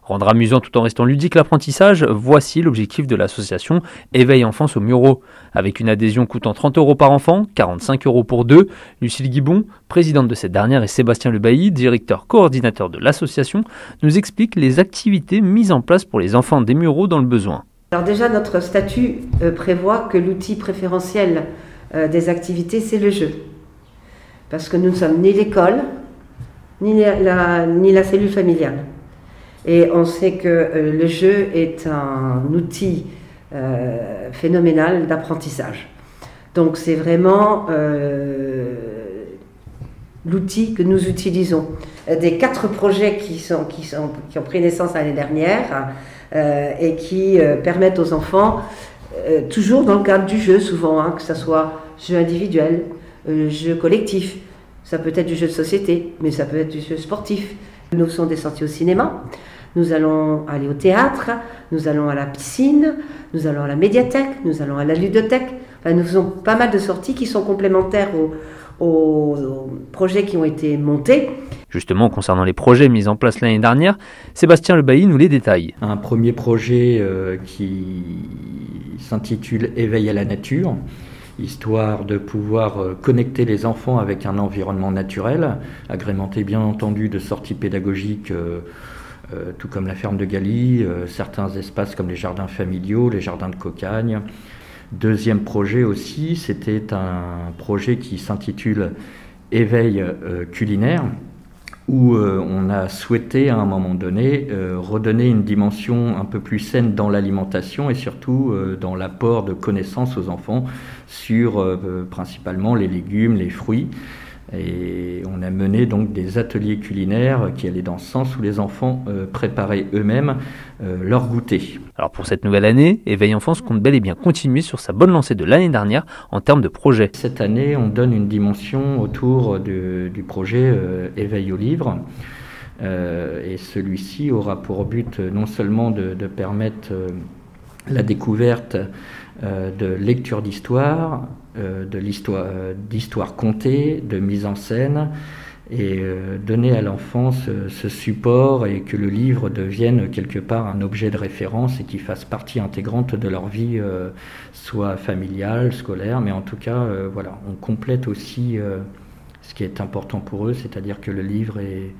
Rendre amusant tout en restant ludique l'apprentissage, voici l'objectif de l'association Éveil Enfance aux Mureaux. Avec une adhésion coûtant 30 € par enfant, 45 € pour deux, Lucille Guibon, présidente de cette dernière, et Sébastien Lebailly, directeur coordinateur de l'association, nous expliquent les activités mises en place pour les enfants des Mureaux dans le besoin. Alors déjà, notre statut prévoit que l'outil préférentiel des activités, c'est le jeu. Parce que nous ne sommes ni l'école, ni la cellule familiale. Et on sait que le jeu est un outil phénoménal d'apprentissage. Donc c'est vraiment l'outil que nous utilisons. Des 4 projets qui ont pris naissance l'année dernière et qui permettent aux enfants, toujours dans le cadre du jeu souvent, que ce soit jeu individuel, jeu collectif, ça peut être du jeu de société, mais ça peut être du jeu sportif. Nous faisons des sorties au cinéma, nous allons aller au théâtre, nous allons à la piscine, nous allons à la médiathèque, nous allons à la ludothèque. Enfin, nous faisons pas mal de sorties qui sont complémentaires aux projets qui ont été montés. Justement, concernant les projets mis en place l'année dernière, Sébastien Lebailly nous les détaille. Un premier projet qui s'intitule Éveil à la nature, histoire de pouvoir connecter les enfants avec un environnement naturel, agrémenté bien entendu de sorties pédagogiques, tout comme la ferme de Galie, certains espaces comme les jardins familiaux, les jardins de Cocagne. Deuxième projet aussi, c'était un projet qui s'intitule Éveil culinaire, où on a souhaité à un moment donné redonner une dimension un peu plus saine dans l'alimentation et surtout dans l'apport de connaissances aux enfants sur principalement les légumes, les fruits. Et on a mené donc des ateliers culinaires qui allaient dans ce sens où les enfants préparaient eux-mêmes leur goûter. Alors pour cette nouvelle année, Éveil Enfance compte bel et bien continuer sur sa bonne lancée de l'année dernière en termes de projets. Cette année, on donne une dimension autour du projet Éveil au livre. Et celui-ci aura pour but non seulement de permettre la découverte de lecture d'histoire, d'histoire contée, de mise en scène, et donner à l'enfant ce support et que le livre devienne quelque part un objet de référence et qu'il fasse partie intégrante de leur vie, soit familiale, scolaire, mais en tout cas, voilà, on complète aussi ce qui est important pour eux, c'est-à-dire que le livre est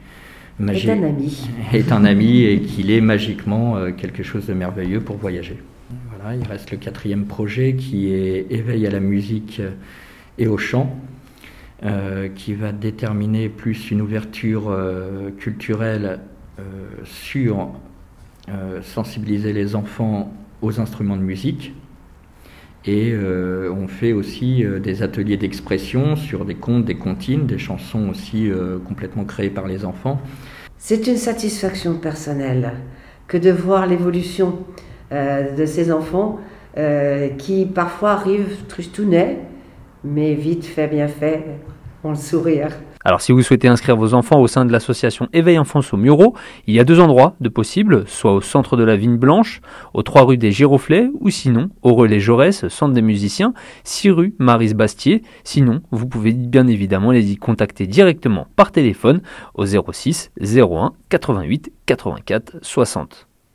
un ami et qu'il est magiquement quelque chose de merveilleux pour voyager. Voilà, il reste le 4e projet qui est Éveil à la musique et au chant, qui va déterminer plus une ouverture culturelle sur sensibiliser les enfants aux instruments de musique. Et on fait aussi des ateliers d'expression sur des contes, des comptines, des chansons aussi complètement créées par les enfants. C'est une satisfaction personnelle que de voir l'évolution de ces enfants qui parfois arrivent tristounets, mais vite fait, bien fait, ont le sourire. Alors si vous souhaitez inscrire vos enfants au sein de l'association Éveil Enfance aux Mureaux, il y a 2 endroits de possibles, soit au centre de la Vigne Blanche, aux 3 rue des Giroflées, ou sinon au relais Jaurès, centre des musiciens, 6 rue Maryse-Bastier. Sinon, vous pouvez bien évidemment les y contacter directement par téléphone au 06 01 88 84 60.